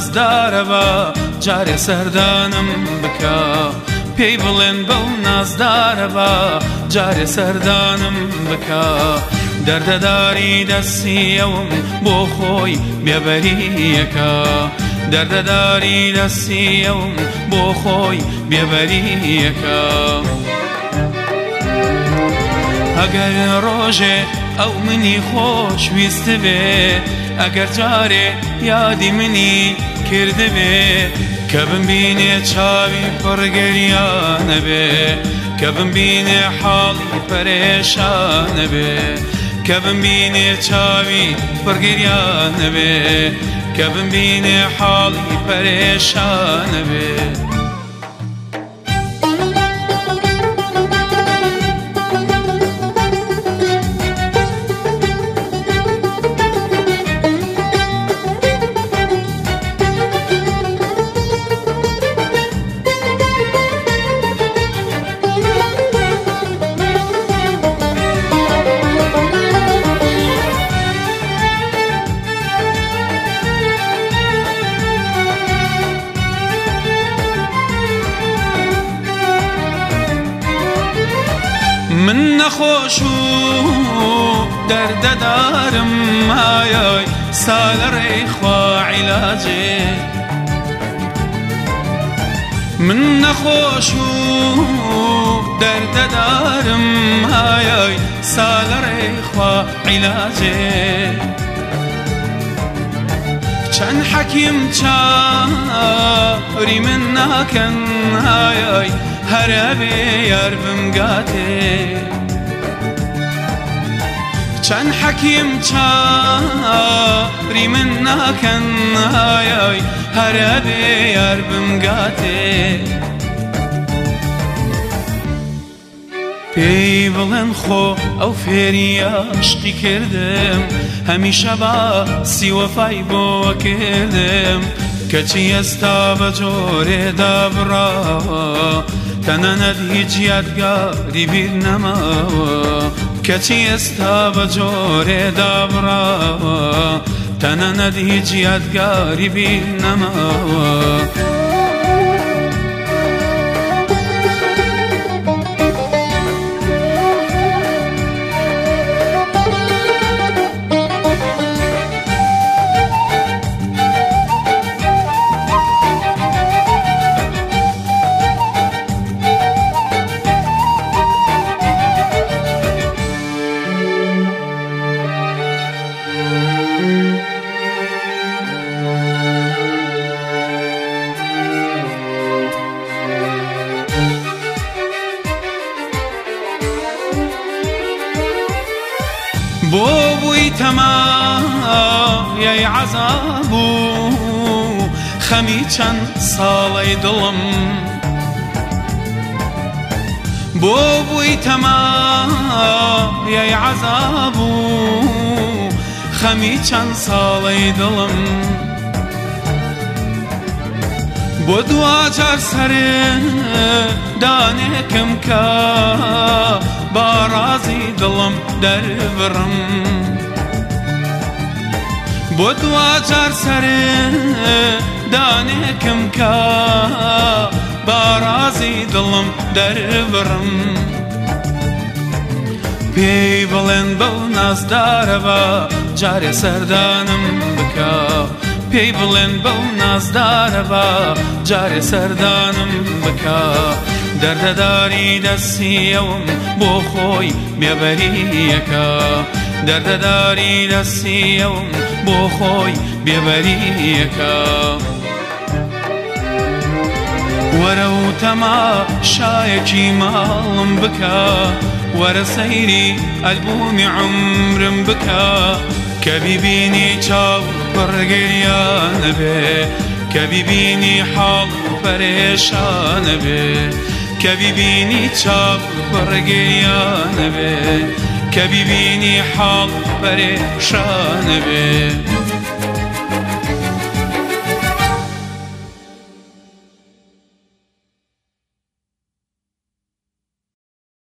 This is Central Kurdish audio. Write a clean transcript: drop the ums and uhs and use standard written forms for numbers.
نازدارە بە جارێ سەردانم بکە پێی بڵێن بەو نازدارە بە جارێ سەردانم بکە دەردەداری دەستی ئەوم بۆ خۆی بێبەریەکە دەردەداری دەستی ئەوم بۆ خۆی بێبەریەکە ئەگەر ڕۆژێ ئەو منی خۆشویست بێ ئەگەر جارێ یادی منی کردبێ کە بمبینێ چاوی پڕگەریانە بێ کە بمبینێ حاڵی پەرێشانە بێ کە بمبینێ چاوی پڕگەریانە بێ کە بمبینێ حاڵی پەرێشانە بێ من نەخۆش و دەردەدارم ئایای سالەڕێی خوا عیلاجێ من نەخۆش و دەردەدارم ئایای سالەڕێی خوا عیلاجێ چەند حەکیم چاوری من ناکەن ئایای هەرە بێ یار بمگاتێ چەند حەکیم چاوری من ناکەن ئایای هەرە بێ یار بمگاتێ پێی بڵێن خۆ ئەو فێری عاشقی کردم هەمیشە باسی وەفای بۆ کردم کەچی ئێستا بە جۆرێدا بڕاوە تەنانەت هیچ یادگاری بیر نەماوە کەچی ئێستا بە جۆرێدا بڕاوە تەنانەت هیچ یادگاری بیر نەماوە بۆ بووی تەمایەی عەزاب و خەمی چەند ساڵەی دڵم بۆ بووی تەمایەی عەزاب و خەمی چەند ساڵەی دڵم بۆ دوجار سەردانێکم کە بارازی دڵم دەربڕم بۆ دوجار سەردانێکم کە بارازی دڵم دەربڕم پێی بڵێن بەو نازدارە بە جارێ سەردانم بکە پێی بڵێن بەو نازدارە بە جارێ سەردانم بکە دەردەداری دەستی ئەوم بۆ خۆی بێبەریەکە دەردەداری دەستی ئەوم بۆ خۆی بێبەریەکە وەرە و تەماشایەکی ماڵم بکە وەرە سەیری ئەلبومی عومرم بکە کە بیبینی چاو پڕگەریانە بێ کە بیبینی حاڵ پەرێشانە بێ کە بیبینی چاو پڕگەریانە بێ کە بیبینی حاڵ پەرێشانە بێ